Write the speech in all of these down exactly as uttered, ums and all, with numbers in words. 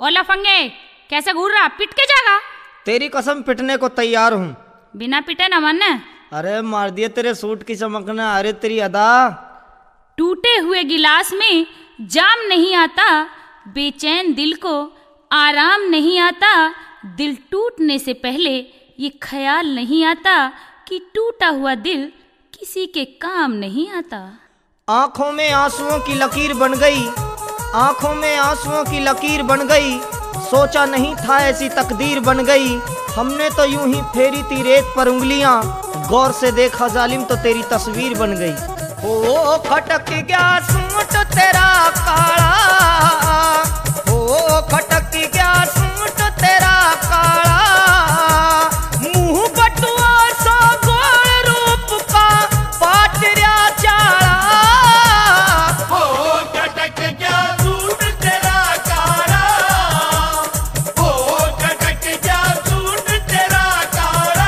ओ लफंगे, कैसे घूर रहा? पिट के जागा। तेरी कसम पिटने को तैयार हूँ। बिना पिटे न मन। अरे मार दिए तेरे सूट की चमकना। अरे तेरी अदा। टूटे हुए गिलास में जाम नहीं आता, बेचैन दिल को आराम नहीं आता। दिल टूटने से पहले ये ख्याल नहीं आता कि टूटा हुआ दिल किसी के काम नहीं आता। आंखों में आंसुओं की लकीर बन गई, आंखों में आंसुओं की लकीर बन गई। सोचा नहीं था ऐसी तकदीर बन गई। हमने तो यूं ही फेरी थी रेत पर उंगलियां, गौर से देखा जालिम तो तेरी तस्वीर बन गई। ओ खटक गया सूट तेरा काला, ओ खटक गया सूट तेरा काला। मुंह बटुआ सा गोल रूप का पाटरिया चाला। ओ खटक गया सूट तेरा काला, ओ खटक गया सूट तेरा काला।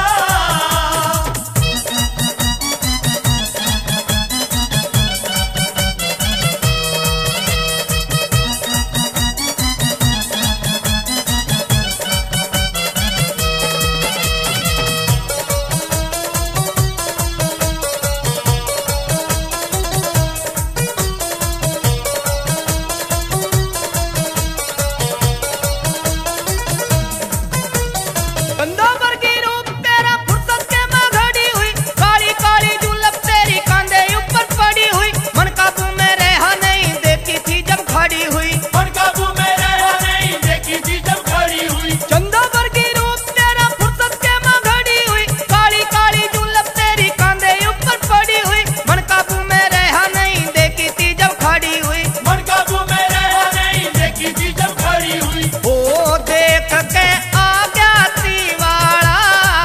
बंदा वर्गी रूप तेरा फुर्सत के में घड़ी हुई। काली काली जुलफ तेरी कांधे ऊपर पड़ी हुई। मन काबू में रहा नहीं देखी थी जब खड़ी हुई। मन काबू में रहा नहीं देखी थी जब खड़ी हुई। चंदा वर्गी रूप तेरा फुर्सत के में घड़ी हुई। काली काली जुलफ तेरी कांधे ऊपर पड़ी हुई। मन काबू में रहा नहीं देखी थी जब खड़ी हुई। मन काबू में रहा नहीं देखी थी जब खड़ी हुई। ओ देख के आ गया दीवाला,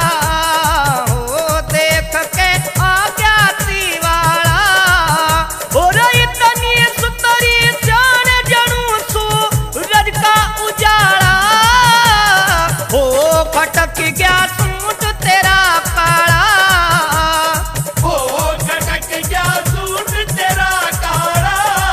ओ देख के आ गया दीवाला। और इतनी सुंदरी जान जनू सूरज का उजाला। ओ खटक गया सूट तेरा काला, ओ खटक गया सूट तेरा काला।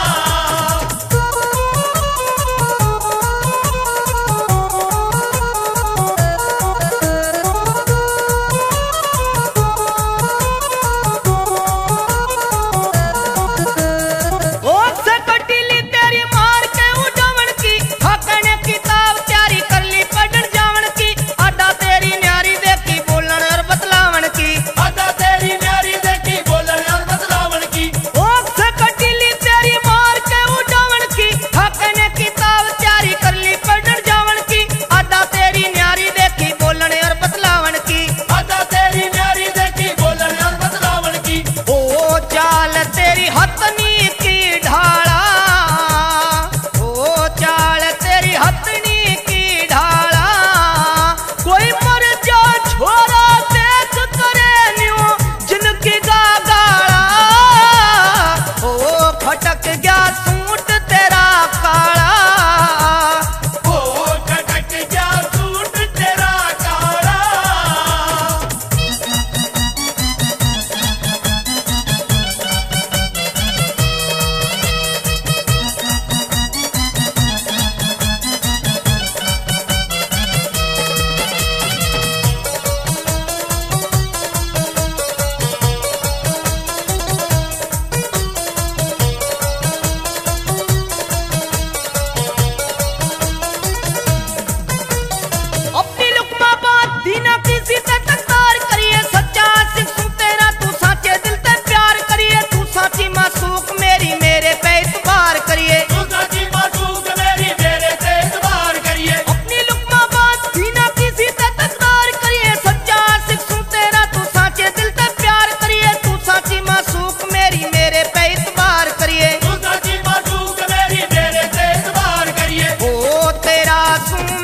ओठ से कटीली तेरी मार के उड़ावन की। हकने किताब तैयारी कर ली पढ़न जावन की। अड्डा तेरी न्यारी देखी बोलन और बतलावन की। अदा तेरी न्यारी देखी बोलन और बतलावन की। ओठ से कटीली तेरी मार के उड़ावन की। हकने किताब तैयारी कर ली पढ़न जावन की। अड्डा तेरी न्यारी देखी बोलन और बतलावन की। अदा तेरी न्यारी देखी बोलन और बतलावन की। ओ चाल तेरी हथनी की ढाला, ओ चाल तेरी हथनी की ढाला। कोई मर जा छोरा देख करे न्यू जिनकी गागाला। ओ खटक गया सूट तेरा काला, ओ खटक गया सूट तेरा काला। अपनी लुकमा बात दीना किसी से तकरार करिए। सच्चा आशिक सुन तेरा तू साचे दिल से प्यार करिए। तू साची मासूक मेरी मेरे पे इतबार करिए। तू सच्ची मासूक मेरी मेरे से इतबार करिए। अपनी लुकमा बात दीना किसी से तकरार करिए। सच्चा आशिक सुन तेरा तू साचे दिल से प्यार करिए। तू साची मासूक मेरी मेरे पे इतबार करिए। तू सच्ची मासूक मेरी मेरे से इतबार करिए। ओ तेरा सूट